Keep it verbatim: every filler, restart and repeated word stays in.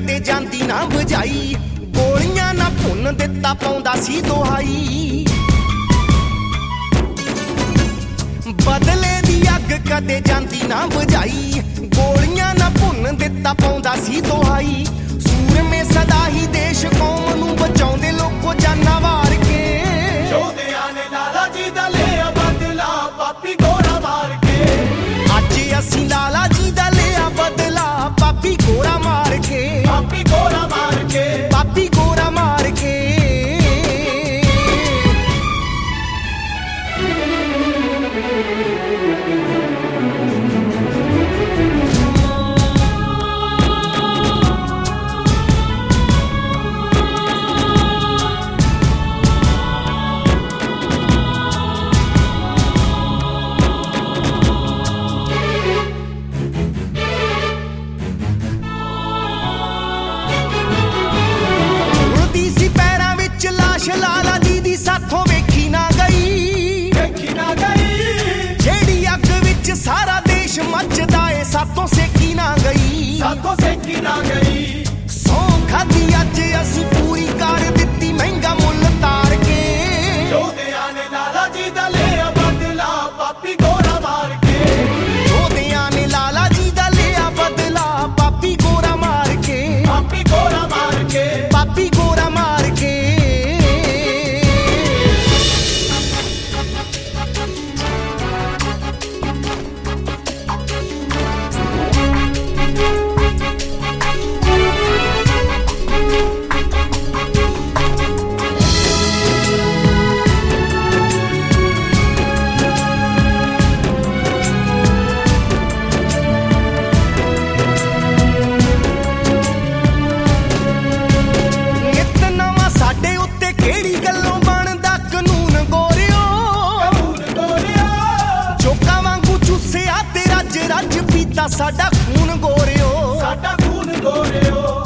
कदे जांदी ना बजाई, गोलियां ना भुन दिता पाउंदा सी दुहाई। बदले दी अग कदे जांदी ना बजाई, गोलियां ना भुन दिता पाउंदा सी दुहाई। सूर में सदा ही देश कौम नू बचाउंदे लोको जाना वार के, योधियां ने लाला जी दा लिया बदला पापी गोरा मार के। अज असीं लाला जी दा लिया बदला पापी गोरा मार के, पापी गोरा मार के, पापी गोरा मार के। लाला जी दी साथों वेखी ना गई, वेखी ना गई। जेड़ी अग विच सारा देश मचदा ए साथों सेकी ना गई, साथों सेकी ना गई। सौ खादी अज असीं पूरी कर दित्ती महंगा मुल तार के, योधियां ने लाला जी दा लिया बदला पापी गोरा मार के। योधियां ने लाला जी दा लिया बदला पापी गोरा मार के, पापी गोरा मार के, पापी गोरा मार के। केड़ी गल्लों बनदा कानून गोरियो, कानून गोरियो। चोका वांगू चूसिया ते रज रज पीता साडा खून गोरियो, साडा खून गोरियो।